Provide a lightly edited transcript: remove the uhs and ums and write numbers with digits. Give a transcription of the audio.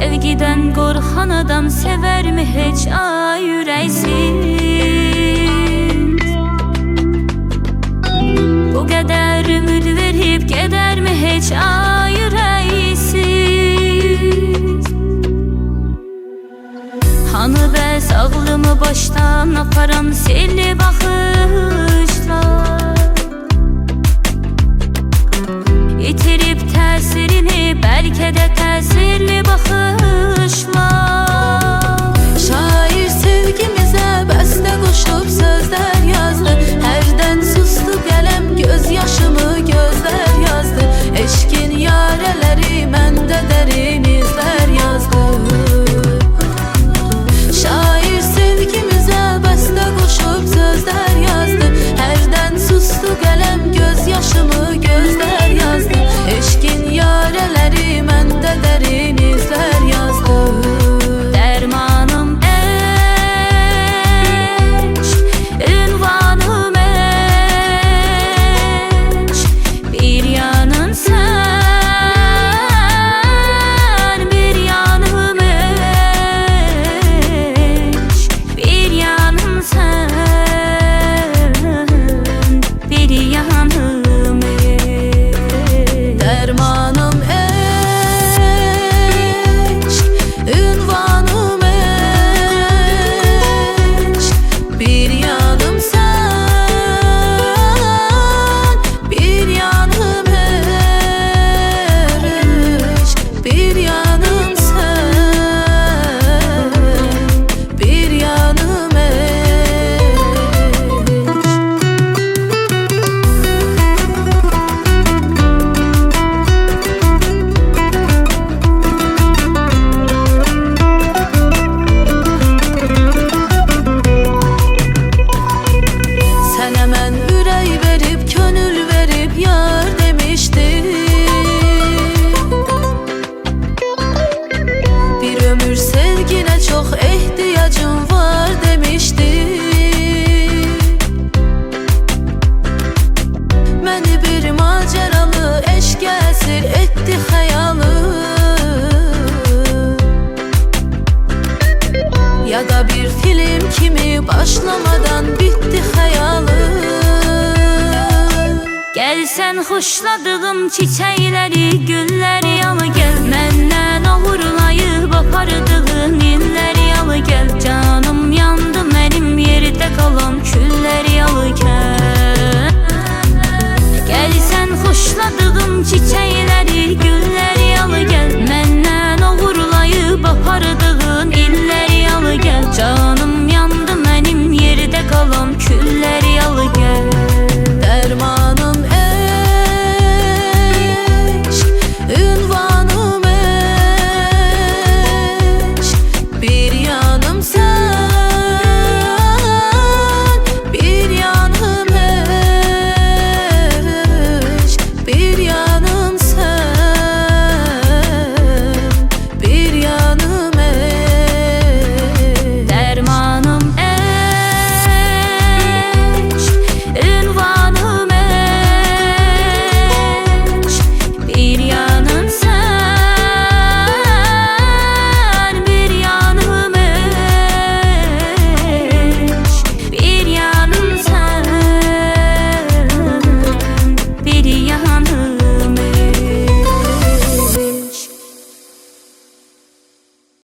Sevgiden korkan adam sever mi hiç yüreksiz? Bu kadar ümit verip gider mi hiç yüreksiz? Hanı bəs ağlımı baştan aparan selli bakışlar, İtirip təsirini belki de təsirli bakışlar. Şair sevgimize bəstə qoşub sözler yazdı. Hərdən sustu qələm göz yaşımı gözler yazdı. Eşkin yareleri məndə dərin izler yazdı. Şair sevgimize bəstə qoşub sözler yazdı. Hərdən sustu qələm göz yaşımı gözler yazdı. Eşkin yareleri məndə dərin izler yazdı. Dermanım eşk, ünvanım eşk, bir yanın sen, bir yanım eşk, bir yanım sen, bir yanım eşk. Dermanım eşk, ünvanım eşk, bir yanım sen, bir yanım eşk, bir yanım sen, bir yanım eşk. Sen hemen ürey verip könül verip yar demiştin. Bir ömür sevgine çok ihtiyacım var demiştin. Beni bir maceralı eşke esir etti hayalım. Ya da bir film kimi başlamadan bitti hayalım. Gelsen hoşladığım çiçekleri, gülleri yanı